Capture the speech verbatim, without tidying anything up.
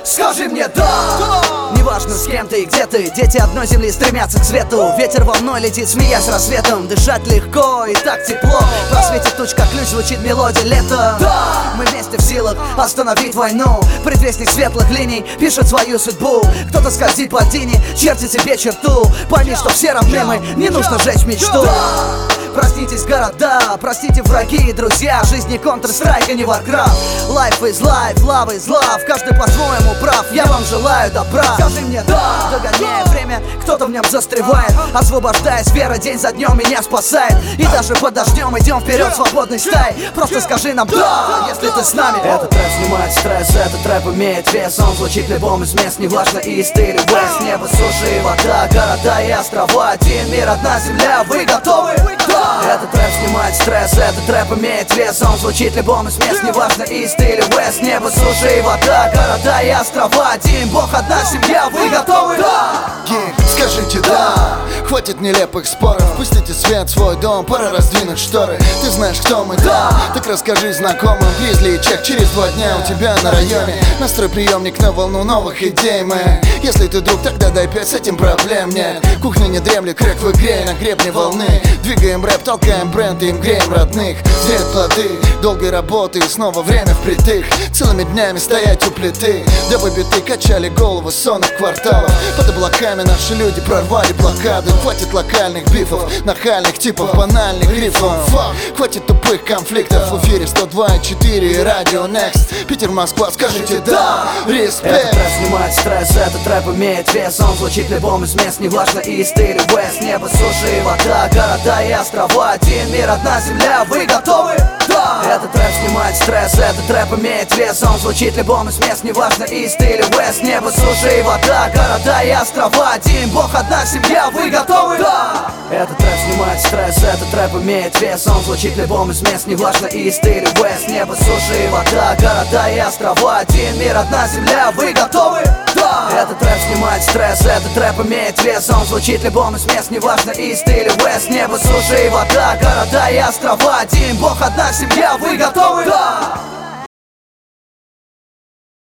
Скажи мне да! Неважно с кем ты и где ты, дети одной земли стремятся к свету. Ветер волной летит, смеясь рассветом. Дышать легко и так тепло. Просветит туч, как ключ звучит мелодия лета. Мы вместе в силах остановить войну. Предвестник светлых линий пишет свою судьбу. Кто-то скользит по льдине, чертит себе черту. Пойми, что все равны мы, не нужно жечь мечту. Проснитесь, города, простите, враги и друзья. Жизнь не Counter-Strike, а не Warcraft. Life is life, love is love. Каждый по-своему прав, я вам желаю добра. Скажи мне да, догоняя время, кто-то в нем застревает. Освобождаясь, вера день за днем меня спасает. И даже под дождем идем вперед свободной стаей. Просто скажи нам да, если ты с нами. Этот рэп снимает стресс, этот рэп имеет вес. Он звучит в любом из мест, неважно ист или вест. Небо, суша и вода, города и острова. Один мир, одна земля, вы готовы? Этот рэп снимает стресс, этот рэп имеет вес. Он звучит в любом из мест, неважно ист или вест. Небо, суша и вода, города и острова. Один бог, одна семья, вы готовы? Да! Скажите да, хватит нелепых споров. Пустите свет в свой дом, пора раздвинуть шторы. Ты знаешь, кто мы, да? Так расскажи знакомым. Гризли и чек через два дня у тебя на районе. Настрой приемник на волну новых идей мы. Если ты друг, тогда дай пять, с этим проблем нет. Кухня не дремлет, крэк в игре на гребне волны. Двигаем рэп, толкаем бренд и им греем родных. Зреют плоды долгой работы и снова время впритык. Целыми днями стоять у плиты, дабы биты качали головы сонных кварталов. Под облаками наши люди прорвали блокаду. Хватит локальных бифов, нахальных типов, банальных рифов. Хватит тупых конфликтов. В эфире сто два и четыре и радио Next. Питер, Москва, скажите да, респект. Этот рэп снимает стресс, этот рэп имеет вес. Он звучит в любом из мест, неважно ист или вест. Небо, суша и вода, города и острова. Один мир, одна земля, вы готовы? Да! Этот рэп снимает стресс, этот рэп имеет вес. Он звучит в любом из мест, неважно ист или вест. Небо, суша и вода, города и острова. Один бог, одна семья, вы готовы? Да! Этот рэп снимает стресс, этот рэп имеет вес. Он звучит в любом из мест, неважно ист или вест. Небо, суша и вода, города и острова. Один мир, одна земля, вы готовы? Да! Этот рэп снимает стресс, этот рэп имеет вес. Он звучит в любом из мест, неважно ист или вест. Небо, суша и вода, города и острова. Один бог, одна семья, вы готовы? Да!